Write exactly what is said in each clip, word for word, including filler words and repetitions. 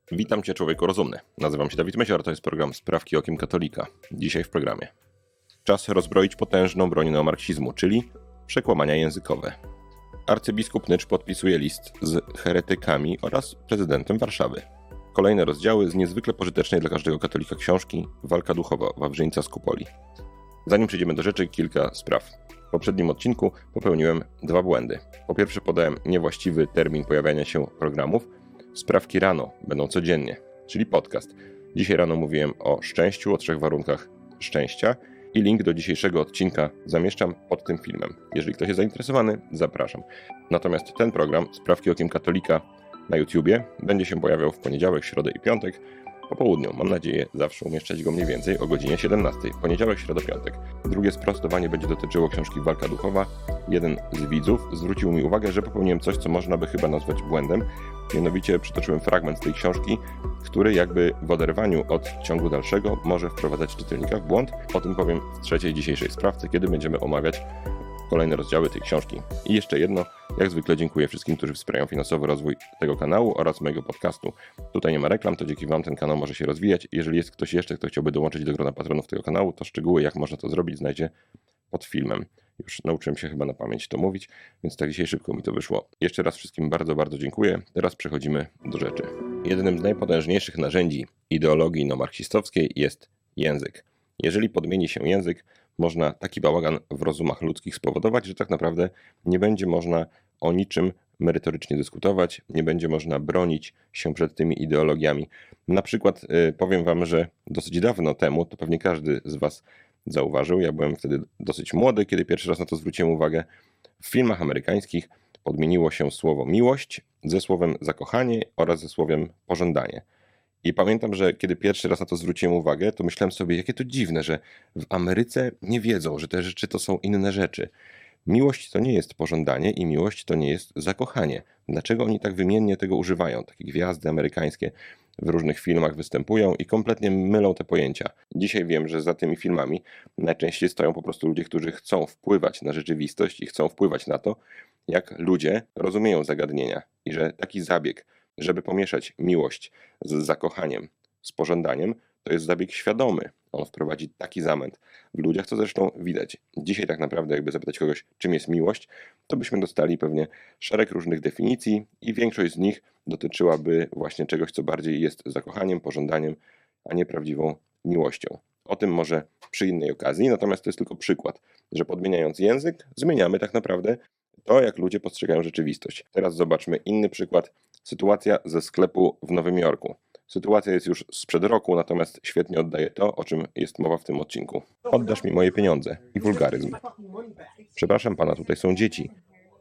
Witam Cię, człowieku rozumny. Nazywam się Dawid Mysior, to jest program Sprawki okiem katolika. Dzisiaj w programie. Czas rozbroić potężną broń neomarksizmu, czyli przekłamania językowe. Arcybiskup Nycz podpisuje list z heretykami oraz prezydentem Warszawy. Kolejne rozdziały z niezwykle pożytecznej dla każdego katolika książki Walka duchowa Wawrzyńca z Kupoli. Zanim przejdziemy do rzeczy, kilka spraw. W poprzednim odcinku popełniłem dwa błędy. Po pierwsze, podałem niewłaściwy termin pojawiania się programów. Sprawki rano będą codziennie, czyli podcast. Dzisiaj rano mówiłem o szczęściu, o trzech warunkach szczęścia i link do dzisiejszego odcinka zamieszczam pod tym filmem. Jeżeli ktoś jest zainteresowany, zapraszam. Natomiast ten program, Sprawki okiem katolika na YouTubie, będzie się pojawiał w poniedziałek, środę i piątek po południu. Mam nadzieję zawsze umieszczać go mniej więcej o godzinie siedemnastej. Poniedziałek, środa, piątek. Drugie sprostowanie będzie dotyczyło książki Walka duchowa. Jeden z widzów zwrócił mi uwagę, że popełniłem coś, co można by chyba nazwać błędem. Mianowicie przytoczyłem fragment z tej książki, który jakby w oderwaniu od ciągu dalszego może wprowadzać czytelnika w błąd. O tym powiem w trzeciej dzisiejszej sprawce, kiedy będziemy omawiać kolejne rozdziały tej książki. I jeszcze jedno, jak zwykle dziękuję wszystkim, którzy wspierają finansowo rozwój tego kanału oraz mojego podcastu. Tutaj nie ma reklam, to dzięki Wam ten kanał może się rozwijać. Jeżeli jest ktoś jeszcze, kto chciałby dołączyć do grona patronów tego kanału, to szczegóły, jak można to zrobić, znajdzie pod filmem. Już nauczyłem się chyba na pamięć to mówić, więc tak dzisiaj szybko mi to wyszło. Jeszcze raz wszystkim bardzo, bardzo dziękuję. Teraz przechodzimy do rzeczy. Jednym z najpotężniejszych narzędzi ideologii neomarksistowskiej jest język. Jeżeli podmieni się język, można taki bałagan w rozumach ludzkich spowodować, że tak naprawdę nie będzie można o niczym merytorycznie dyskutować, nie będzie można bronić się przed tymi ideologiami. Na przykład yy, powiem Wam, że dosyć dawno temu, to pewnie każdy z Was zauważył, ja byłem wtedy dosyć młody, kiedy pierwszy raz na to zwróciłem uwagę, w filmach amerykańskich podmieniło się słowo miłość ze słowem zakochanie oraz ze słowem pożądanie. I pamiętam, że kiedy pierwszy raz na to zwróciłem uwagę, to myślałem sobie, jakie to dziwne, że w Ameryce nie wiedzą, że te rzeczy to są inne rzeczy. Miłość to nie jest pożądanie i miłość to nie jest zakochanie. Dlaczego oni tak wymiennie tego używają? Takie gwiazdy amerykańskie w różnych filmach występują i kompletnie mylą te pojęcia. Dzisiaj wiem, że za tymi filmami najczęściej stoją po prostu ludzie, którzy chcą wpływać na rzeczywistość i chcą wpływać na to, jak ludzie rozumieją zagadnienia. I że taki zabieg, żeby pomieszać miłość z zakochaniem, z pożądaniem, to jest zabieg świadomy. On wprowadzi taki zamęt w ludziach, co zresztą widać. Dzisiaj tak naprawdę, jakby zapytać kogoś, czym jest miłość, to byśmy dostali pewnie szereg różnych definicji i większość z nich dotyczyłaby właśnie czegoś, co bardziej jest zakochaniem, pożądaniem, a nie prawdziwą miłością. O tym może przy innej okazji, natomiast to jest tylko przykład, że podmieniając język, zmieniamy tak naprawdę to, jak ludzie postrzegają rzeczywistość. Teraz zobaczmy inny przykład. Sytuacja ze sklepu w Nowym Jorku. Sytuacja jest już sprzed roku, natomiast świetnie oddaje to, o czym jest mowa w tym odcinku. Oddasz mi moje pieniądze. I wulgaryzm. Przepraszam pana, tutaj są dzieci.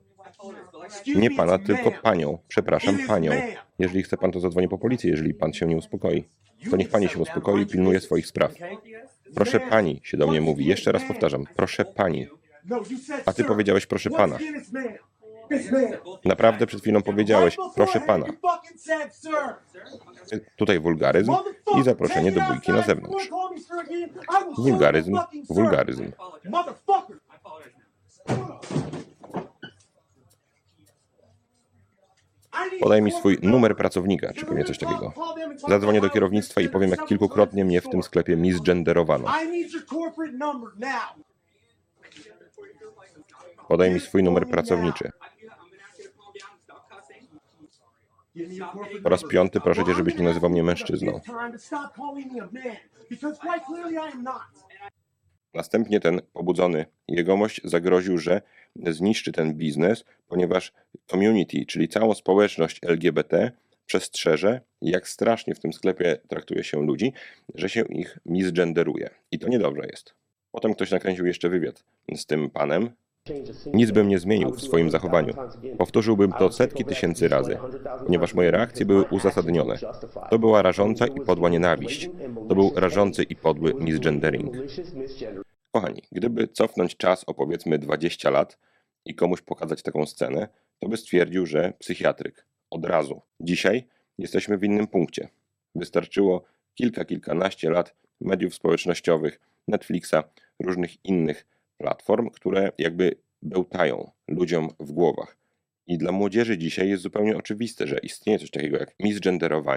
Nie pana, tylko panią. Przepraszam panią. Jeżeli chce pan, to zadzwoni po policję, jeżeli pan się nie uspokoi. To niech pani się uspokoi i pilnuje swoich spraw. Proszę pani, się do mnie mówi. Jeszcze raz powtarzam. Proszę pani. A ty powiedziałeś proszę pana. Naprawdę przed chwilą powiedziałeś proszę pana. Tutaj wulgaryzm i zaproszenie do bójki na zewnątrz. Wulgaryzm, wulgaryzm. Podaj mi swój numer pracownika, czy pewnie coś takiego. Zadzwonię do kierownictwa i powiem, jak kilkukrotnie mnie w tym sklepie misgenderowano. Podaj mi swój numer pracowniczy. Po raz piąty proszę cię, żebyś nie nazywał mnie mężczyzną. Następnie ten pobudzony jegomość zagroził, że zniszczy ten biznes, ponieważ community, czyli całą społeczność L G B T, przestrzeże, jak strasznie w tym sklepie traktuje się ludzi, że się ich misgenderuje. I to niedobrze jest. Potem ktoś nakręcił jeszcze wywiad z tym panem. Nic bym nie zmienił w swoim zachowaniu. Powtórzyłbym to setki tysięcy razy, ponieważ moje reakcje były uzasadnione. To była rażąca i podła nienawiść. To był rażący i podły misgendering. Kochani, gdyby cofnąć czas o powiedzmy dwadzieścia lat i komuś pokazać taką scenę, to by stwierdził, że psychiatryk. Od razu. Dzisiaj jesteśmy w innym punkcie. Wystarczyło kilka, kilkanaście lat mediów społecznościowych, Netflixa, różnych innych platform, które jakby bełtają ludziom w głowach. I dla młodzieży dzisiaj jest zupełnie oczywiste, że istnieje coś takiego jak misgenderowanie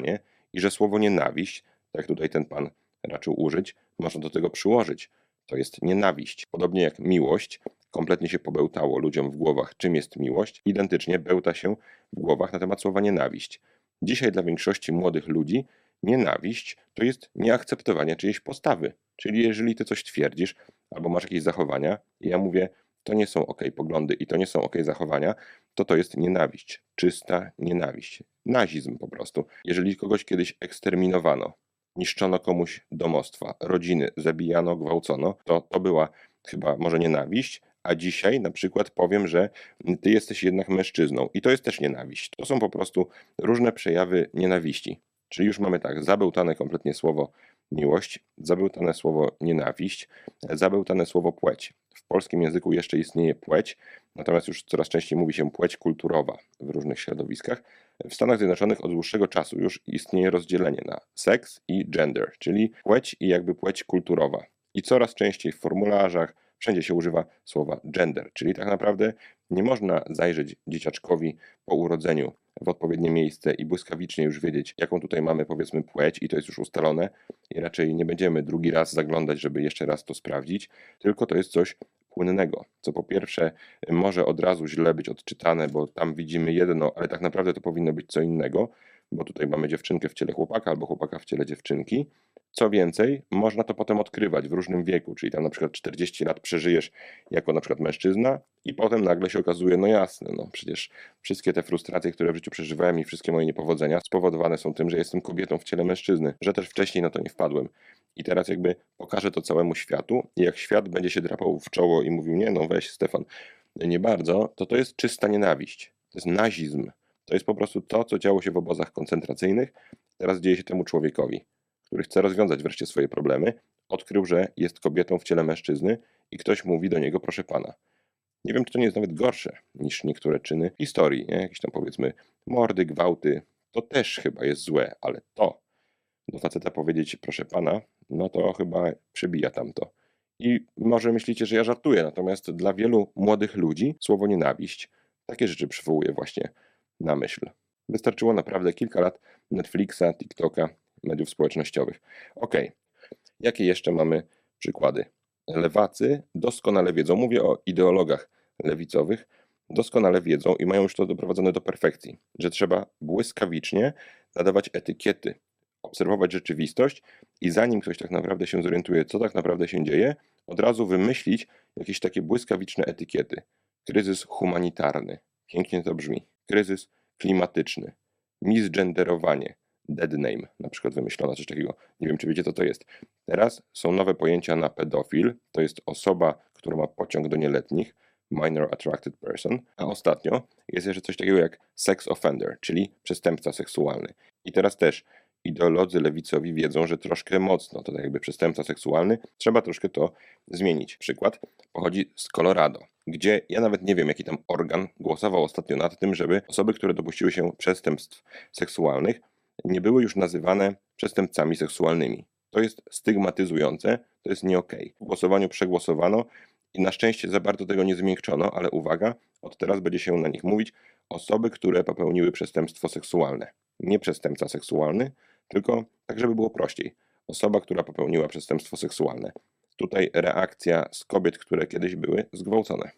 I że słowo nienawiść, tak jak tutaj ten pan raczył użyć, można do tego przyłożyć. To jest nienawiść. Podobnie jak miłość, kompletnie się pobełtało ludziom w głowach, czym jest miłość, identycznie bełta się w głowach na temat słowa nienawiść. Dzisiaj dla większości młodych ludzi nienawiść to jest nieakceptowanie czyjejś postawy. Czyli jeżeli ty coś twierdzisz, albo masz jakieś zachowania i ja mówię, to nie są ok poglądy i to nie są ok zachowania, to to jest nienawiść. Czysta nienawiść. Nazizm po prostu. Jeżeli kogoś kiedyś eksterminowano, niszczono komuś domostwa, rodziny, zabijano, gwałcono, to to była chyba może nienawiść, a dzisiaj na przykład powiem, że ty jesteś jednak mężczyzną i to jest też nienawiść. To są po prostu różne przejawy nienawiści. Czyli już mamy tak, zabełtane kompletnie słowo miłość, zabełtane słowo nienawiść, zabełtane słowo płeć. W polskim języku jeszcze istnieje płeć, natomiast już coraz częściej mówi się płeć kulturowa w różnych środowiskach. W Stanach Zjednoczonych od dłuższego czasu już istnieje rozdzielenie na seks i gender, czyli płeć i jakby płeć kulturowa. I coraz częściej w formularzach, wszędzie się używa słowa gender, czyli tak naprawdę nie można zajrzeć dzieciaczkowi po urodzeniu w odpowiednie miejsce i błyskawicznie już wiedzieć, jaką tutaj mamy powiedzmy płeć i to jest już ustalone i raczej nie będziemy drugi raz zaglądać, żeby jeszcze raz to sprawdzić, tylko to jest coś płynnego, co po pierwsze może od razu źle być odczytane, bo tam widzimy jedno, ale tak naprawdę to powinno być co innego, bo tutaj mamy dziewczynkę w ciele chłopaka albo chłopaka w ciele dziewczynki. Co więcej, można to potem odkrywać w różnym wieku, czyli tam na przykład czterdzieści lat przeżyjesz jako na przykład mężczyzna i potem nagle się okazuje, no jasne, no przecież wszystkie te frustracje, które w życiu przeżywałem i wszystkie moje niepowodzenia spowodowane są tym, że jestem kobietą w ciele mężczyzny, że też wcześniej na to nie wpadłem. I teraz jakby pokażę to całemu światu i jak świat będzie się drapał w czoło i mówił, nie no weź Stefan, nie bardzo, to to jest czysta nienawiść. To jest nazizm. To jest po prostu to, co działo się w obozach koncentracyjnych, teraz dzieje się temu człowiekowi, który chce rozwiązać wreszcie swoje problemy, odkrył, że jest kobietą w ciele mężczyzny i ktoś mówi do niego, proszę pana. Nie wiem, czy to nie jest nawet gorsze niż niektóre czyny historii, nie? Jakieś tam powiedzmy mordy, gwałty, to też chyba jest złe, ale to do faceta powiedzieć, proszę pana, no to chyba przebija tamto. I może myślicie, że ja żartuję, natomiast dla wielu młodych ludzi słowo nienawiść takie rzeczy przywołuje właśnie na myśl. Wystarczyło naprawdę kilka lat Netflixa, TikToka, mediów społecznościowych. Okej, jakie jeszcze mamy przykłady? Lewacy doskonale wiedzą, mówię o ideologach lewicowych, doskonale wiedzą i mają już to doprowadzone do perfekcji, że trzeba błyskawicznie nadawać etykiety, obserwować rzeczywistość i zanim ktoś tak naprawdę się zorientuje, co tak naprawdę się dzieje, od razu wymyślić jakieś takie błyskawiczne etykiety. Kryzys humanitarny, pięknie to brzmi. Kryzys klimatyczny, misgenderowanie, dead name, na przykład wymyślono coś takiego. Nie wiem, czy wiecie, co to jest. Teraz są nowe pojęcia na pedofil, to jest osoba, która ma pociąg do nieletnich, minor attracted person, a ostatnio jest jeszcze coś takiego jak sex offender, czyli przestępca seksualny. I teraz też ideolodzy lewicowi wiedzą, że troszkę mocno, to tak jakby przestępca seksualny, trzeba troszkę to zmienić. Przykład pochodzi z Colorado, gdzie ja nawet nie wiem, jaki tam organ głosował ostatnio nad tym, żeby osoby, które dopuściły się przestępstw seksualnych, nie były już nazywane przestępcami seksualnymi. To jest stygmatyzujące, to jest nie okej. W głosowaniu przegłosowano i na szczęście za bardzo tego nie zmiękczono, ale uwaga, od teraz będzie się na nich mówić osoby, które popełniły przestępstwo seksualne. Nie przestępca seksualny, tylko tak, żeby było prościej. Osoba, która popełniła przestępstwo seksualne. Tutaj reakcja z kobiet, które kiedyś były zgwałcone.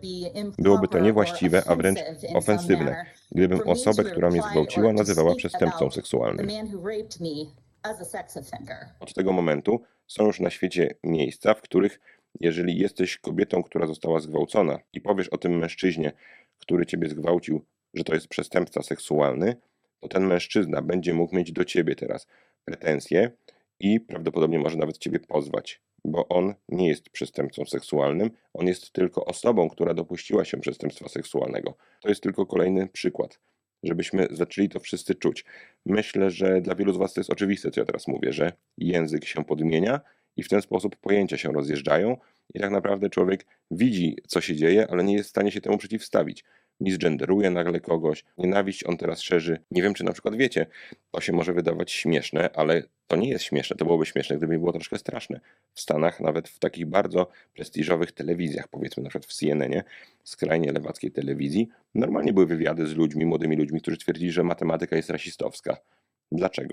Byłoby to niewłaściwe, a wręcz ofensywne, gdybym osobę, która mnie zgwałciła, nazywała przestępcą seksualnym. Od tego momentu są już na świecie miejsca, w których jeżeli jesteś kobietą, która została zgwałcona i powiesz o tym mężczyźnie, który ciebie zgwałcił, że to jest przestępca seksualny, to ten mężczyzna będzie mógł mieć do ciebie teraz pretensje i prawdopodobnie może nawet ciebie pozwać, bo on nie jest przestępcą seksualnym, on jest tylko osobą, która dopuściła się przestępstwa seksualnego. To jest tylko kolejny przykład, żebyśmy zaczęli to wszyscy czuć. Myślę, że dla wielu z was to jest oczywiste, co ja teraz mówię, że język się podmienia i w ten sposób pojęcia się rozjeżdżają i tak naprawdę człowiek widzi, co się dzieje, ale nie jest w stanie się temu przeciwstawić. Misgenderuje nagle kogoś, nienawiść on teraz szerzy. Nie wiem, czy na przykład wiecie, to się może wydawać śmieszne, ale to nie jest śmieszne, to byłoby śmieszne, gdyby nie było troszkę straszne. W Stanach, nawet w takich bardzo prestiżowych telewizjach, powiedzmy na przykład w C N N ie, skrajnie lewackiej telewizji, normalnie były wywiady z ludźmi, młodymi ludźmi, którzy twierdzili, że matematyka jest rasistowska. Dlaczego?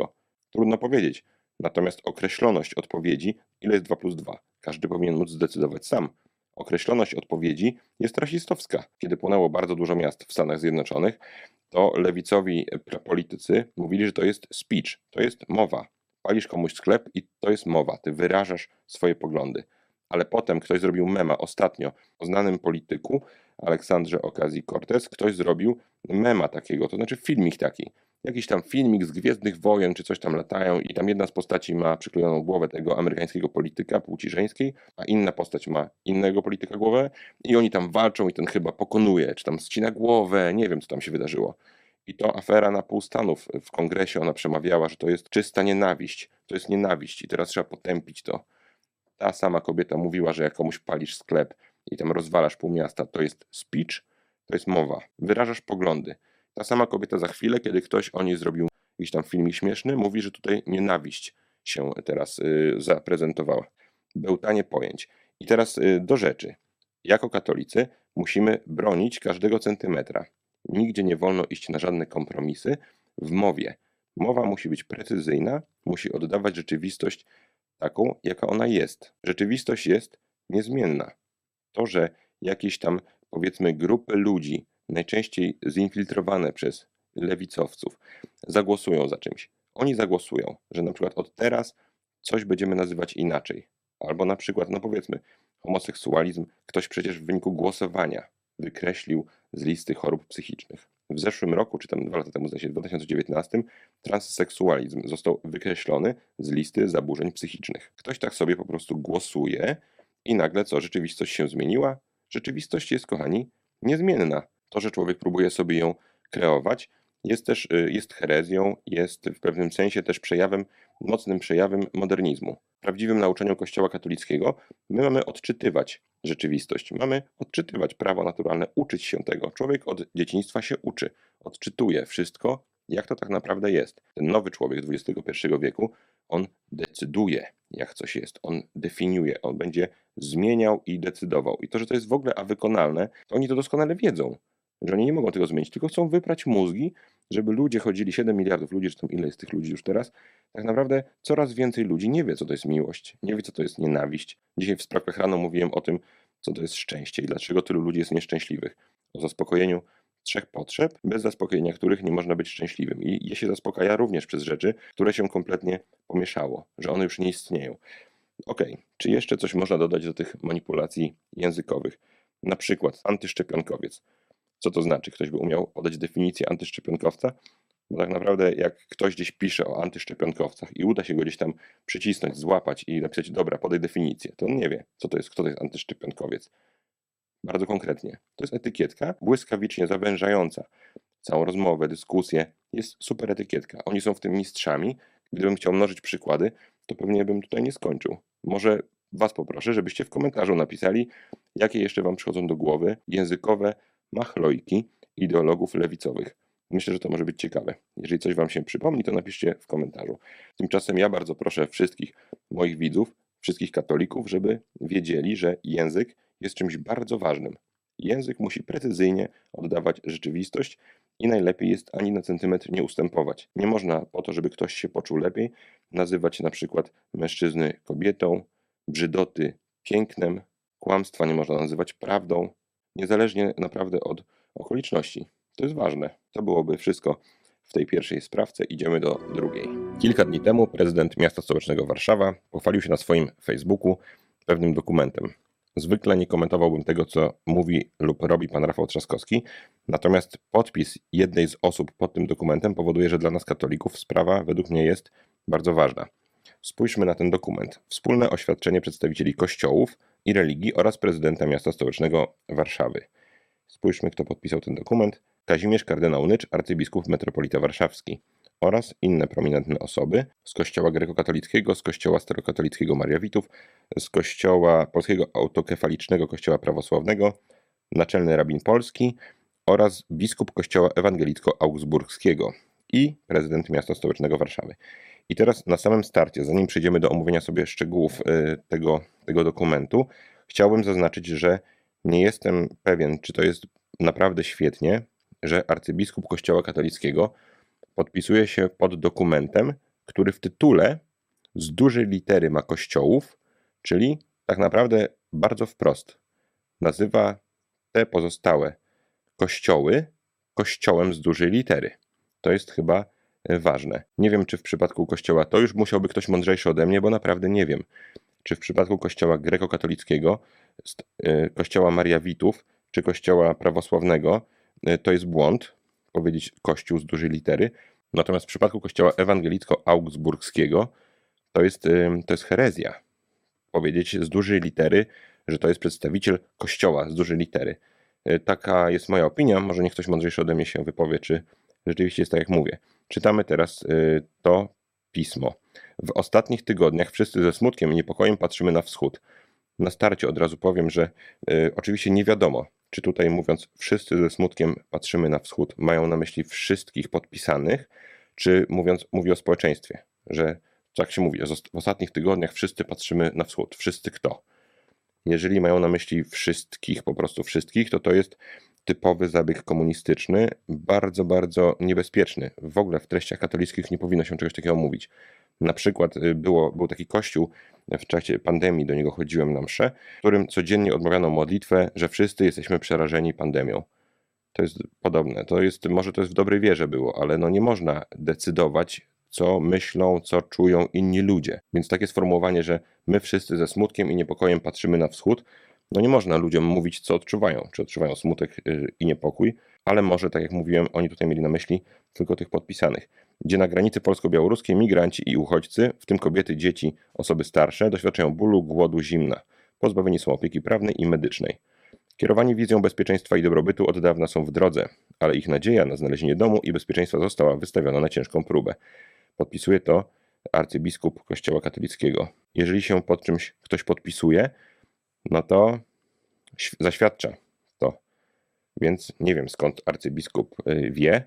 Trudno powiedzieć. Natomiast określoność odpowiedzi, ile jest dwa plus dwa, każdy powinien móc zdecydować sam. Określoność odpowiedzi jest rasistowska. Kiedy płonęło bardzo dużo miast w Stanach Zjednoczonych, to lewicowi politycy mówili, że to jest speech, to jest mowa. Palisz komuś sklep i to jest mowa, ty wyrażasz swoje poglądy. Ale potem ktoś zrobił mema ostatnio o znanym polityku, Aleksandrze Ocasio-Cortez, ktoś zrobił mema takiego, to znaczy filmik taki. Jakiś tam filmik z Gwiezdnych Wojen, czy coś tam latają i tam jedna z postaci ma przyklejoną głowę tego amerykańskiego polityka płci żeńskiej, a inna postać ma innego polityka głowę i oni tam walczą i ten chyba pokonuje, czy tam ścina głowę, nie wiem co tam się wydarzyło. I to afera na pół Stanów w kongresie, ona przemawiała, że to jest czysta nienawiść, to jest nienawiść i teraz trzeba potępić to. Ta sama kobieta mówiła, że jak komuś palisz sklep i tam rozwalasz pół miasta, to jest speech, to jest mowa, wyrażasz poglądy. Ta sama kobieta za chwilę, kiedy ktoś o niej zrobił jakiś tam filmik śmieszny, mówi, że tutaj nienawiść się teraz y, zaprezentowała. Bełtanie pojęć. I teraz y, do rzeczy. Jako katolicy musimy bronić każdego centymetra. Nigdzie nie wolno iść na żadne kompromisy w mowie. Mowa musi być precyzyjna, musi oddawać rzeczywistość taką, jaka ona jest. Rzeczywistość jest niezmienna. To, że jakieś tam, powiedzmy, grupy ludzi, najczęściej zinfiltrowane przez lewicowców, zagłosują za czymś. Oni zagłosują, że na przykład od teraz coś będziemy nazywać inaczej. Albo na przykład, no powiedzmy, homoseksualizm ktoś przecież w wyniku głosowania wykreślił z listy chorób psychicznych. W zeszłym roku, czy tam dwa lata temu, w dwa tysiące dziewiętnastym, transseksualizm został wykreślony z listy zaburzeń psychicznych. Ktoś tak sobie po prostu głosuje i nagle co? Rzeczywistość się zmieniła? Rzeczywistość jest, kochani, niezmienna. To, że człowiek próbuje sobie ją kreować, jest też jest herezją, jest w pewnym sensie też przejawem, mocnym przejawem modernizmu. W prawdziwym nauczaniu Kościoła katolickiego my mamy odczytywać rzeczywistość, mamy odczytywać prawo naturalne, uczyć się tego. Człowiek od dzieciństwa się uczy, odczytuje wszystko, jak to tak naprawdę jest. Ten nowy człowiek dwudziestego pierwszego wieku, on decyduje, jak coś jest, on definiuje, on będzie zmieniał i decydował. I to, że to jest w ogóle awykonalne, to oni to doskonale wiedzą, że oni nie mogą tego zmienić, tylko chcą wyprać mózgi, żeby ludzie chodzili, siedem miliardów ludzi, czy tam ile jest tych ludzi już teraz, tak naprawdę coraz więcej ludzi nie wie, co to jest miłość, nie wie, co to jest nienawiść. Dzisiaj w sprawach rano mówiłem o tym, co to jest szczęście i dlaczego tylu ludzi jest nieszczęśliwych. O zaspokojeniu trzech potrzeb, bez zaspokojenia których nie można być szczęśliwym. I je się zaspokaja również przez rzeczy, które się kompletnie pomieszało, że one już nie istnieją. Okej, czy jeszcze coś można dodać do tych manipulacji językowych? Na przykład antyszczepionkowiec. Co to znaczy? Ktoś by umiał podać definicję antyszczepionkowca? Bo tak naprawdę jak ktoś gdzieś pisze o antyszczepionkowcach i uda się go gdzieś tam przycisnąć, złapać i napisać, dobra, podaj definicję, to on nie wie, co to jest, kto to jest antyszczepionkowiec. Bardzo konkretnie. To jest etykietka błyskawicznie zawężająca całą rozmowę, dyskusję. Jest super etykietka. Oni są w tym mistrzami. Gdybym chciał mnożyć przykłady, to pewnie bym tutaj nie skończył. Może was poproszę, żebyście w komentarzu napisali, jakie jeszcze wam przychodzą do głowy językowe machlojki ideologów lewicowych. Myślę, że to może być ciekawe. Jeżeli coś wam się przypomni, to napiszcie w komentarzu. Tymczasem ja bardzo proszę wszystkich moich widzów, wszystkich katolików, żeby wiedzieli, że język jest czymś bardzo ważnym. Język musi precyzyjnie oddawać rzeczywistość i najlepiej jest ani na centymetr nie ustępować. Nie można po to, żeby ktoś się poczuł lepiej, nazywać na przykład mężczyzny kobietą, brzydoty pięknem, kłamstwa nie można nazywać prawdą, niezależnie naprawdę od okoliczności. To jest ważne. To byłoby wszystko w tej pierwszej sprawce. Idziemy do drugiej. Kilka dni temu prezydent miasta stołecznego Warszawa pochwalił się na swoim Facebooku pewnym dokumentem. Zwykle nie komentowałbym tego, co mówi lub robi pan Rafał Trzaskowski, natomiast podpis jednej z osób pod tym dokumentem powoduje, że dla nas katolików sprawa według mnie jest bardzo ważna. Spójrzmy na ten dokument. Wspólne oświadczenie przedstawicieli kościołów i religii oraz prezydenta miasta stołecznego Warszawy. Spójrzmy, kto podpisał ten dokument. Kazimierz kardynał Nycz, arcybiskup metropolita warszawski oraz inne prominentne osoby z kościoła grekokatolickiego, z kościoła starokatolickiego Mariawitów, z kościoła polskiego autokefalicznego kościoła prawosławnego, naczelny rabin polski oraz biskup kościoła ewangelicko-augsburskiego i prezydent miasta stołecznego Warszawy. I teraz na samym starcie, zanim przejdziemy do omówienia sobie szczegółów tego, tego dokumentu, chciałbym zaznaczyć, że nie jestem pewien, czy to jest naprawdę świetnie, że arcybiskup Kościoła katolickiego podpisuje się pod dokumentem, który w tytule z dużej litery ma kościołów, czyli tak naprawdę bardzo wprost nazywa te pozostałe kościoły kościołem z dużej litery. To jest chyba ważne. Nie wiem, czy w przypadku kościoła, to już musiałby ktoś mądrzejszy ode mnie, bo naprawdę nie wiem, czy w przypadku kościoła grekokatolickiego, kościoła Mariawitów, czy kościoła prawosławnego, to jest błąd powiedzieć kościół z dużej litery. Natomiast w przypadku kościoła ewangelicko-augsburskiego to jest, to jest herezja. Powiedzieć z dużej litery, że to jest przedstawiciel kościoła z dużej litery. Taka jest moja opinia, może niech ktoś mądrzejszy ode mnie się wypowie, czy rzeczywiście jest tak, jak mówię. Czytamy teraz to pismo. W ostatnich tygodniach wszyscy ze smutkiem i niepokojem patrzymy na wschód. Na starcie od razu powiem, że y, oczywiście nie wiadomo, czy tutaj mówiąc wszyscy ze smutkiem patrzymy na wschód, mają na myśli wszystkich podpisanych, czy mówiąc, mówi o społeczeństwie, że tak się mówi, że w ostatnich tygodniach wszyscy patrzymy na wschód. Wszyscy kto? Jeżeli mają na myśli wszystkich, po prostu wszystkich, to to jest typowy zabieg komunistyczny, bardzo, bardzo niebezpieczny. W ogóle w treściach katolickich nie powinno się czegoś takiego mówić. Na przykład było, był taki kościół, w czasie pandemii do niego chodziłem na mszę, w którym codziennie odmawiano modlitwę, że wszyscy jesteśmy przerażeni pandemią. To jest podobne. To jest, może to jest w dobrej wierze było, ale no nie można decydować, co myślą, co czują inni ludzie. Więc takie sformułowanie, że my wszyscy ze smutkiem i niepokojem patrzymy na wschód, no nie można ludziom mówić, co odczuwają. Czy odczuwają smutek i niepokój, ale może, tak jak mówiłem, oni tutaj mieli na myśli tylko tych podpisanych. Gdzie na granicy polsko-białoruskiej migranci i uchodźcy, w tym kobiety, dzieci, osoby starsze, doświadczają bólu, głodu, zimna. Pozbawieni są opieki prawnej i medycznej. Kierowani wizją bezpieczeństwa i dobrobytu od dawna są w drodze, ale ich nadzieja na znalezienie domu i bezpieczeństwa została wystawiona na ciężką próbę. Podpisuje to arcybiskup Kościoła katolickiego. Jeżeli się pod czymś ktoś podpisuje, no to zaświadcza to. Więc nie wiem, skąd arcybiskup wie,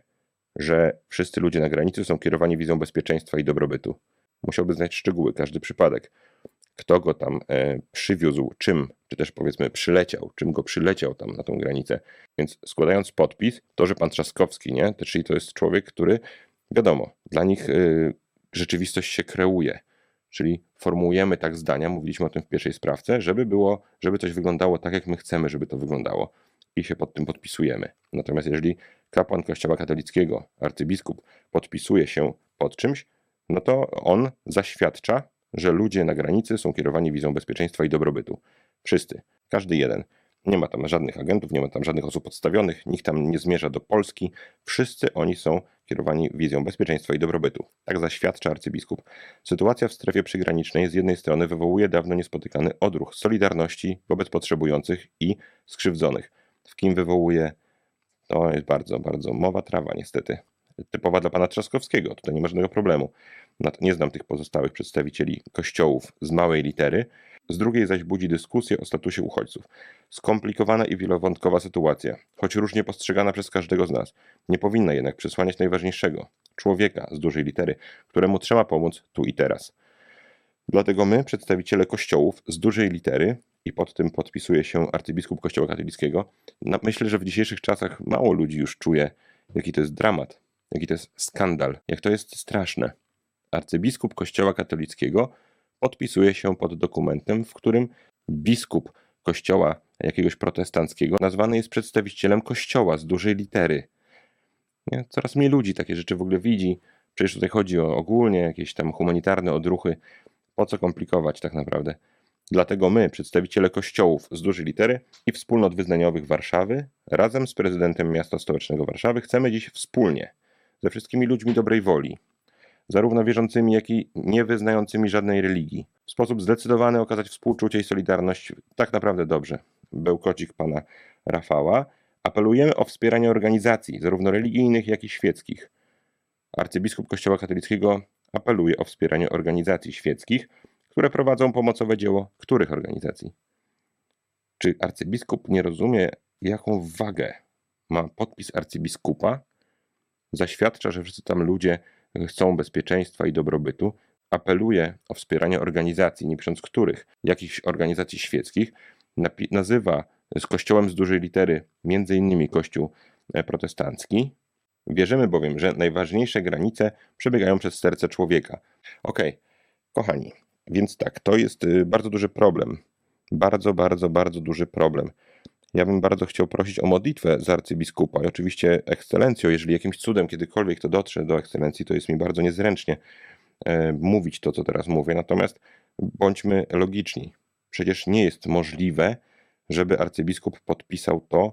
że wszyscy ludzie na granicy są kierowani wizją bezpieczeństwa i dobrobytu. Musiałby znać szczegóły, każdy przypadek. Kto go tam e, przywiózł, czym, czy też powiedzmy przyleciał, czym go przyleciał tam na tą granicę. Więc składając podpis, to, że pan Trzaskowski, nie? To, czyli to jest człowiek, który, wiadomo, dla nich y, rzeczywistość się kreuje. Czyli formułujemy tak zdania, mówiliśmy o tym w pierwszej sprawce, żeby było, żeby coś wyglądało tak, jak my chcemy, żeby to wyglądało. I się pod tym podpisujemy. Natomiast jeżeli kapłan Kościoła katolickiego, arcybiskup, podpisuje się pod czymś, no to on zaświadcza, że ludzie na granicy są kierowani wizją bezpieczeństwa i dobrobytu. Wszyscy, każdy jeden. Nie ma tam żadnych agentów, nie ma tam żadnych osób podstawionych, nikt tam nie zmierza do Polski. Wszyscy oni są kierowani wizją bezpieczeństwa i dobrobytu. Tak zaświadcza arcybiskup. Sytuacja w strefie przygranicznej z jednej strony wywołuje dawno niespotykany odruch solidarności wobec potrzebujących i skrzywdzonych. W kim wywołuje? To jest bardzo, bardzo mowa trawa niestety. Typowa dla pana Trzaskowskiego, tutaj nie ma żadnego problemu. Nie znam tych pozostałych przedstawicieli kościołów z małej litery. Z drugiej zaś budzi dyskusję o statusie uchodźców. Skomplikowana i wielowątkowa sytuacja, choć różnie postrzegana przez każdego z nas, nie powinna jednak przesłaniać najważniejszego – człowieka z dużej litery, któremu trzeba pomóc tu i teraz. Dlatego my, przedstawiciele kościołów z dużej litery, i pod tym podpisuje się arcybiskup Kościoła katolickiego, no myślę, że w dzisiejszych czasach mało ludzi już czuje, jaki to jest dramat, jaki to jest skandal, jak to jest straszne. Arcybiskup Kościoła katolickiego podpisuje się pod dokumentem, w którym biskup kościoła jakiegoś protestanckiego nazwany jest przedstawicielem kościoła z dużej litery. Nie? Coraz mniej ludzi takie rzeczy w ogóle widzi. Przecież tutaj chodzi o ogólnie jakieś tam humanitarne odruchy. Po co komplikować tak naprawdę? Dlatego my, przedstawiciele kościołów z dużej litery i wspólnot wyznaniowych Warszawy, razem z prezydentem miasta stołecznego Warszawy, chcemy dziś wspólnie, ze wszystkimi ludźmi dobrej woli, zarówno wierzącymi, jak i niewyznającymi żadnej religii, w sposób zdecydowany okazać współczucie i solidarność, tak naprawdę dobrze, bełkocik pana Rafała, apelujemy o wspieranie organizacji, zarówno religijnych, jak i świeckich. Arcybiskup Kościoła katolickiego apeluje o wspieranie organizacji świeckich, które prowadzą pomocowe dzieło których organizacji? Czy arcybiskup nie rozumie, jaką wagę ma podpis arcybiskupa? Zaświadcza, że wszyscy tam ludzie chcą bezpieczeństwa i dobrobytu. Apeluje o wspieranie organizacji, nie pisząc których, jakichś organizacji świeckich. Nazywa z kościołem z dużej litery między innymi Kościół protestancki. Wierzymy bowiem, że najważniejsze granice przebiegają przez serce człowieka. Okej, kochani, więc tak, to jest y, bardzo duży problem. Bardzo, bardzo, bardzo duży problem. Ja bym bardzo chciał prosić o modlitwę za arcybiskupa i oczywiście ekscelencjo, jeżeli jakimś cudem kiedykolwiek to dotrze do ekscelencji, to jest mi bardzo niezręcznie e, mówić to, co teraz mówię, natomiast bądźmy logiczni. Przecież nie jest możliwe, żeby arcybiskup podpisał to,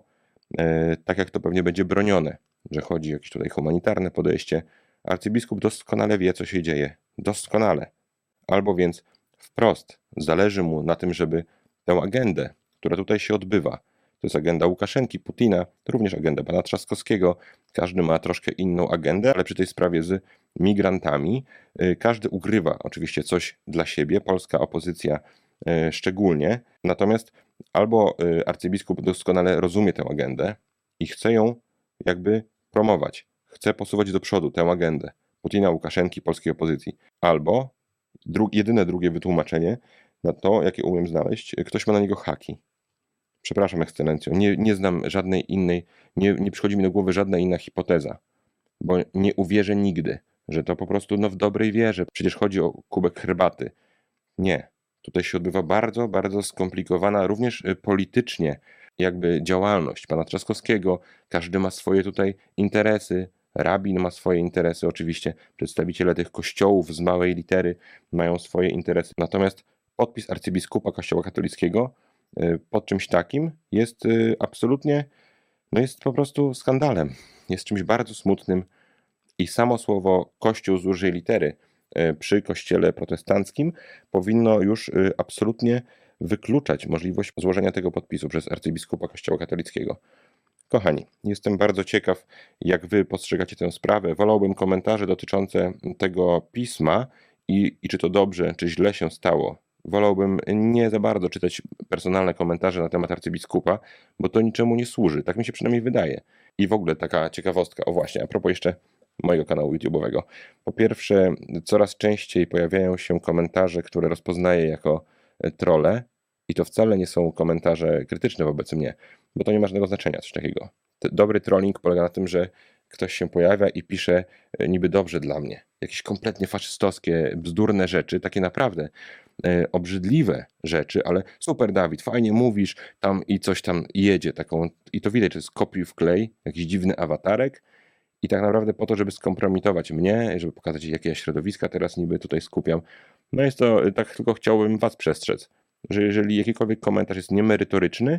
e, tak jak to pewnie będzie bronione, że chodzi o jakieś tutaj humanitarne podejście. Arcybiskup doskonale wie, co się dzieje. Doskonale. Albo więc wprost zależy mu na tym, żeby tę agendę, która tutaj się odbywa, to jest agenda Łukaszenki, Putina, również agenda pana Trzaskowskiego. Każdy ma troszkę inną agendę, ale przy tej sprawie z migrantami y, każdy ugrywa oczywiście coś dla siebie, polska opozycja y, szczególnie. Natomiast albo y, arcybiskup doskonale rozumie tę agendę i chce ją jakby promować, chce posuwać do przodu tę agendę Putina, Łukaszenki, polskiej opozycji, albo dru jedyne drugie wytłumaczenie na to, jakie umiem znaleźć, ktoś ma na niego haki. Przepraszam, ekscelencjo, nie, nie znam żadnej innej, nie, nie przychodzi mi do głowy żadna inna hipoteza, bo nie uwierzę nigdy, że to po prostu no, w dobrej wierze. Przecież chodzi o kubek herbaty. Nie. Tutaj się odbywa bardzo, bardzo skomplikowana, również y, politycznie, jakby działalność pana Trzaskowskiego. Każdy ma swoje tutaj interesy. Rabin ma swoje interesy, oczywiście. Przedstawiciele tych kościołów z małej litery mają swoje interesy. Natomiast podpis arcybiskupa Kościoła katolickiego y, pod czymś takim jest y, absolutnie, no jest po prostu skandalem. Jest czymś bardzo smutnym i samo słowo Kościół z dużej litery y, przy kościele protestanckim powinno już y, absolutnie wykluczać możliwość złożenia tego podpisu przez arcybiskupa Kościoła katolickiego. Kochani, jestem bardzo ciekaw, jak wy postrzegacie tę sprawę. Wolałbym komentarze dotyczące tego pisma i, i czy to dobrze, czy źle się stało. Wolałbym nie za bardzo czytać personalne komentarze na temat arcybiskupa, bo to niczemu nie służy. Tak mi się przynajmniej wydaje. I w ogóle taka ciekawostka, o właśnie, a propos jeszcze mojego kanału YouTube'owego. Po pierwsze, coraz częściej pojawiają się komentarze, które rozpoznaję jako trolle i to wcale nie są komentarze krytyczne wobec mnie, bo to nie ma żadnego znaczenia, coś takiego. Dobry trolling polega na tym, że ktoś się pojawia i pisze niby dobrze dla mnie. Jakieś kompletnie faszystowskie, bzdurne rzeczy, takie naprawdę e, obrzydliwe rzeczy, ale super Dawid, fajnie mówisz tam i coś tam jedzie taką, i to widać, że jest kopiuj wklej, jakiś dziwny awatarek i tak naprawdę po to, żeby skompromitować mnie, żeby pokazać, jakie ja środowiska teraz niby tutaj skupiam. No jest to, tak tylko chciałbym was przestrzec, że jeżeli jakikolwiek komentarz jest niemerytoryczny,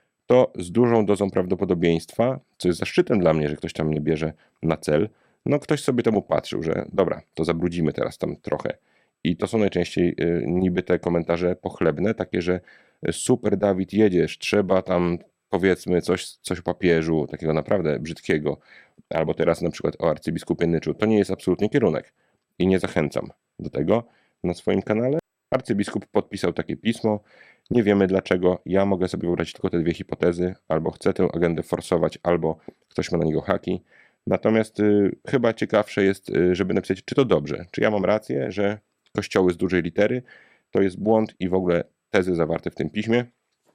to z dużą dozą prawdopodobieństwa, co jest zaszczytem dla mnie, że ktoś tam mnie bierze na cel, no ktoś sobie temu patrzył, że dobra, to zabrudzimy teraz tam trochę. I to są najczęściej y, niby te komentarze pochlebne, takie, że super Dawid, jedziesz, trzeba tam powiedzmy coś, coś o papieżu, takiego naprawdę brzydkiego, albo teraz na przykład o arcybiskupie Nyczu. To nie jest absolutnie kierunek i nie zachęcam do tego na swoim kanale. Arcybiskup podpisał takie pismo, nie wiemy dlaczego, ja mogę sobie wybrać tylko te dwie hipotezy, albo chcę tę agendę forsować, albo ktoś ma na niego haki. Natomiast y, chyba ciekawsze jest, y, żeby napisać, czy to dobrze, czy ja mam rację, że kościoły z dużej litery to jest błąd i w ogóle tezy zawarte w tym piśmie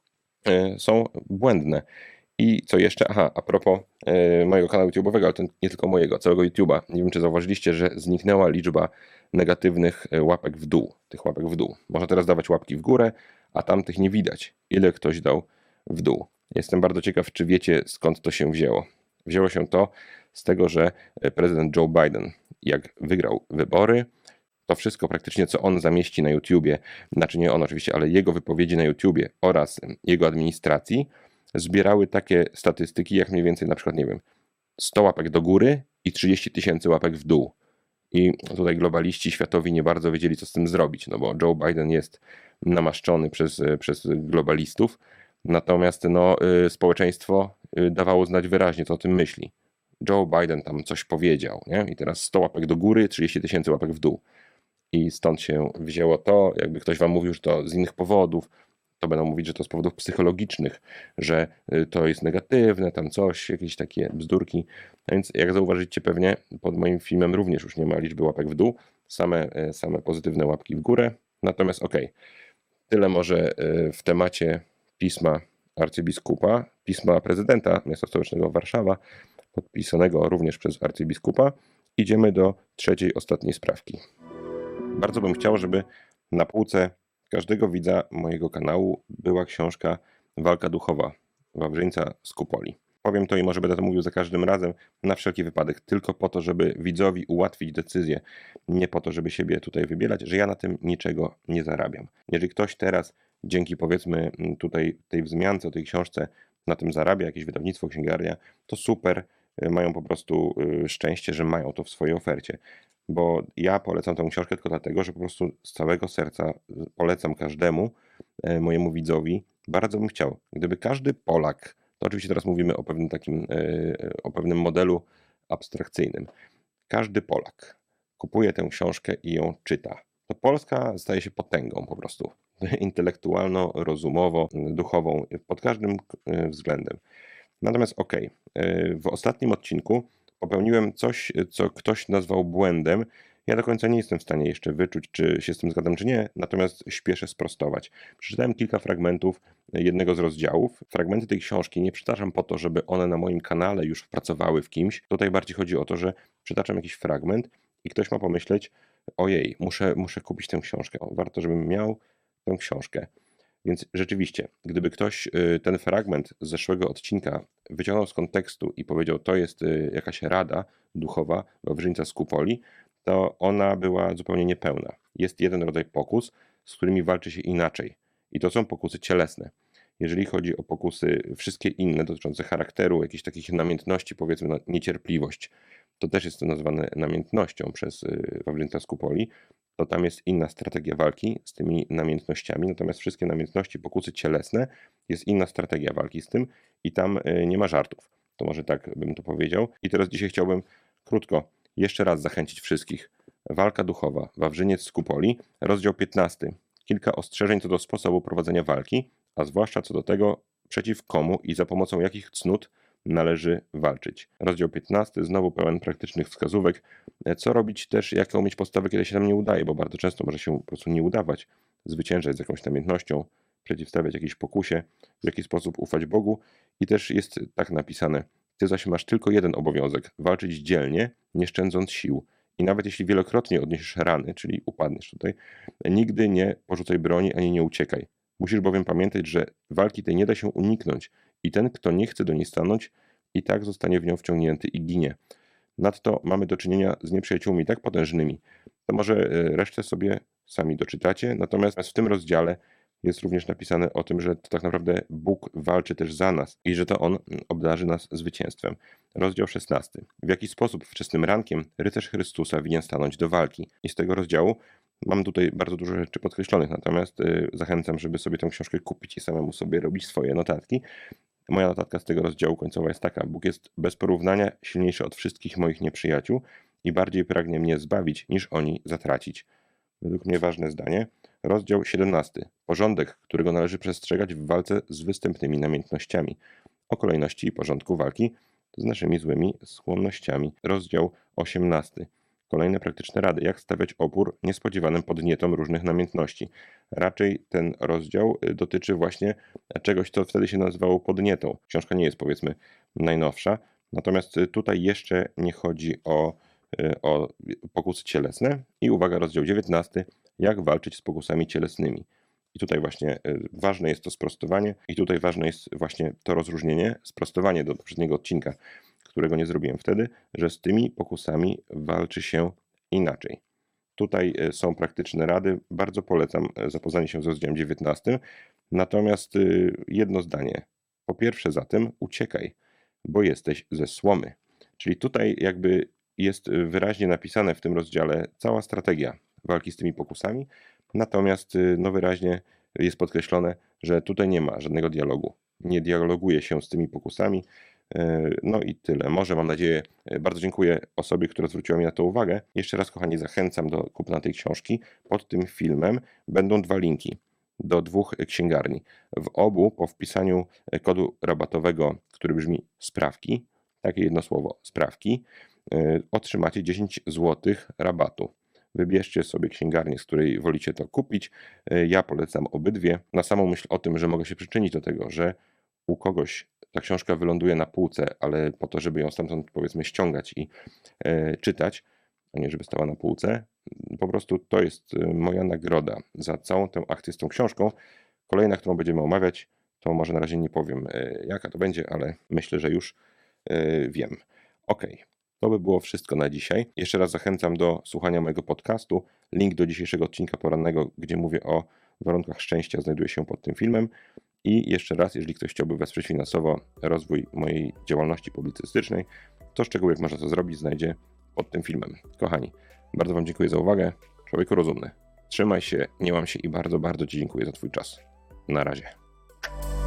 y, są błędne. I co jeszcze? Aha, a propos y, mojego kanału YouTube'owego, ale to nie tylko mojego, całego YouTube'a. Nie wiem, czy zauważyliście, że zniknęła liczba negatywnych łapek w dół, tych łapek w dół. Można teraz dawać łapki w górę, a tamtych nie widać, ile ktoś dał w dół. Jestem bardzo ciekaw, czy wiecie, skąd to się wzięło. Wzięło się to z tego, że prezydent Joe Biden, jak wygrał wybory, to wszystko praktycznie, co on zamieści na YouTubie, znaczy nie on oczywiście, ale jego wypowiedzi na YouTubie oraz jego administracji, zbierały takie statystyki, jak mniej więcej na przykład, nie wiem, sto łapek do góry i trzydzieści tysięcy łapek w dół. I tutaj globaliści światowi nie bardzo wiedzieli, co z tym zrobić, no bo Joe Biden jest namaszczony przez, przez globalistów, natomiast no, społeczeństwo dawało znać wyraźnie, co o tym myśli. Joe Biden tam coś powiedział, nie? I teraz sto łapek do góry, trzydzieści tysięcy łapek w dół. I stąd się wzięło to, jakby ktoś wam mówił, że to z innych powodów, to będą mówić, że to z powodów psychologicznych, że to jest negatywne, tam coś, jakieś takie bzdurki. A więc jak zauważycie pewnie, pod moim filmem również już nie ma liczby łapek w dół, same, same pozytywne łapki w górę. Natomiast okej, okay, tyle może w temacie pisma arcybiskupa, pisma prezydenta miasta stołecznego Warszawa. podpisanego również przez arcybiskupa, idziemy do trzeciej, ostatniej sprawki. Bardzo bym chciał, żeby na półce każdego widza mojego kanału była książka Walka duchowa Wawrzyńca z Kupoli. Powiem to i może będę to mówił za każdym razem, na wszelki wypadek, tylko po to, żeby widzowi ułatwić decyzję, nie po to, żeby siebie tutaj wybielać, że ja na tym niczego nie zarabiam. Jeżeli ktoś teraz dzięki, powiedzmy, tutaj tej wzmiance o tej książce na tym zarabia, jakieś wydawnictwo, księgarnia, to super, mają po prostu szczęście, że mają to w swojej ofercie. Bo ja polecam tę książkę tylko dlatego, że po prostu z całego serca polecam każdemu mojemu widzowi. Bardzo bym chciał, gdyby każdy Polak, to oczywiście teraz mówimy o pewnym takim, o pewnym modelu abstrakcyjnym, każdy Polak kupuje tę książkę i ją czyta, to Polska staje się potęgą po prostu, intelektualno, rozumowo, duchową, pod każdym względem. Natomiast okej, okay, w ostatnim odcinku popełniłem coś, co ktoś nazwał błędem. Ja do końca nie jestem w stanie jeszcze wyczuć, czy się z tym zgadzam, czy nie, natomiast śpieszę sprostować. Przeczytałem kilka fragmentów jednego z rozdziałów. Fragmenty tej książki nie przytaczam po to, żeby one na moim kanale już pracowały w kimś. Tutaj bardziej chodzi o to, że przytaczam jakiś fragment i ktoś ma pomyśleć, ojej, muszę, muszę kupić tę książkę. Warto, żebym miał tę książkę. Więc rzeczywiście, gdyby ktoś ten fragment z zeszłego odcinka wyciągnął z kontekstu i powiedział, to jest jakaś rada duchowa Wawrzyńca z Kupoli, to ona była zupełnie niepełna. Jest jeden rodzaj pokus, z którymi walczy się inaczej. I to są pokusy cielesne. Jeżeli chodzi o pokusy wszystkie inne dotyczące charakteru, jakichś takich namiętności, powiedzmy niecierpliwość, to też jest to nazwane namiętnością przez Wawrzyńca z Kupoli, to tam jest inna strategia walki z tymi namiętnościami, natomiast wszystkie namiętności, pokusy cielesne, jest inna strategia walki z tym i tam nie ma żartów. To może tak bym to powiedział. I teraz dzisiaj chciałbym krótko jeszcze raz zachęcić wszystkich. Walka duchowa, Wawrzyniec z Kupoli, rozdział piętnasty. Kilka ostrzeżeń co do sposobu prowadzenia walki, a zwłaszcza co do tego, przeciw komu i za pomocą jakich cnót należy walczyć. Rozdział piętnasty, znowu pełen praktycznych wskazówek, co robić też, jaką mieć postawę, kiedy się nam nie udaje, bo bardzo często może się po prostu nie udawać, zwyciężać z jakąś namiętnością, przeciwstawiać jakiejś pokusie, w jaki sposób ufać Bogu i też jest tak napisane, ty zaś masz tylko jeden obowiązek, walczyć dzielnie, nie szczędząc sił i nawet jeśli wielokrotnie odniesiesz rany, czyli upadniesz tutaj, nigdy nie porzucaj broni ani nie uciekaj. Musisz bowiem pamiętać, że walki tej nie da się uniknąć i ten, kto nie chce do niej stanąć, i tak zostanie w nią wciągnięty i ginie. Nadto mamy do czynienia z nieprzyjaciółmi tak potężnymi. To może resztę sobie sami doczytacie, natomiast w tym rozdziale jest również napisane o tym, że to tak naprawdę Bóg walczy też za nas i że to On obdarzy nas zwycięstwem. Rozdział szesnasty. W jaki sposób wczesnym rankiem rycerz Chrystusa winien stanąć do walki? I z tego rozdziału mam tutaj bardzo dużo rzeczy podkreślonych, natomiast zachęcam, żeby sobie tę książkę kupić i samemu sobie robić swoje notatki. Moja notatka z tego rozdziału końcowa jest taka: Bóg jest bez porównania silniejszy od wszystkich moich nieprzyjaciół i bardziej pragnie mnie zbawić, niż oni zatracić. Według mnie ważne zdanie. Rozdział siedemnasty. Porządek, którego należy przestrzegać w walce z występnymi namiętnościami. O kolejności i porządku walki z naszymi złymi skłonnościami. Rozdział osiemnasty. Kolejne praktyczne rady, jak stawiać opór niespodziewanym podnietom różnych namiętności. Raczej ten rozdział dotyczy właśnie czegoś, co wtedy się nazywało podnietą. Książka nie jest, powiedzmy, najnowsza, natomiast tutaj jeszcze nie chodzi o, o pokusy cielesne. I uwaga, rozdział dziewiętnasty. Jak walczyć z pokusami cielesnymi. I tutaj właśnie ważne jest to sprostowanie i tutaj ważne jest właśnie to rozróżnienie, sprostowanie do poprzedniego odcinka, którego nie zrobiłem wtedy, że z tymi pokusami walczy się inaczej. Tutaj są praktyczne rady, bardzo polecam zapoznanie się z rozdziałem dziewiętnastym, natomiast jedno zdanie. Po pierwsze zatem uciekaj, bo jesteś ze słomy. Czyli tutaj jakby jest wyraźnie napisane w tym rozdziale cała strategia walki z tymi pokusami, natomiast no wyraźnie jest podkreślone, że tutaj nie ma żadnego dialogu. Nie dialoguje się z tymi pokusami. No i tyle. Może, mam nadzieję, bardzo dziękuję osobie, która zwróciła mi na to uwagę. Jeszcze raz, kochani, zachęcam do kupna tej książki. Pod tym filmem będą dwa linki do dwóch księgarni. W obu po wpisaniu kodu rabatowego, który brzmi sprawki, takie jedno słowo, sprawki, otrzymacie dziesięć złotych rabatu. Wybierzcie sobie księgarnię, z której wolicie to kupić. Ja polecam obydwie. Na samą myśl o tym, że mogę się przyczynić do tego, że u kogoś ta książka wyląduje na półce, ale po to, żeby ją stamtąd powiedzmy ściągać i e, czytać, a nie żeby stała na półce. Po prostu to jest moja nagroda za całą tę akcję z tą książką. Kolejna, którą będziemy omawiać, to może na razie nie powiem e, jaka to będzie, ale myślę, że już e, wiem. Ok, to by było wszystko na dzisiaj. Jeszcze raz zachęcam do słuchania mojego podcastu. Link do dzisiejszego odcinka porannego, gdzie mówię o warunkach szczęścia, znajduje się pod tym filmem. I jeszcze raz, jeżeli ktoś chciałby wesprzeć finansowo rozwój mojej działalności publicystycznej, to szczegóły, jak można to zrobić, znajdzie pod tym filmem. Kochani, bardzo Wam dziękuję za uwagę. Człowieku rozumny. Trzymaj się, nie łam się i bardzo, bardzo Ci dziękuję za Twój czas. Na razie.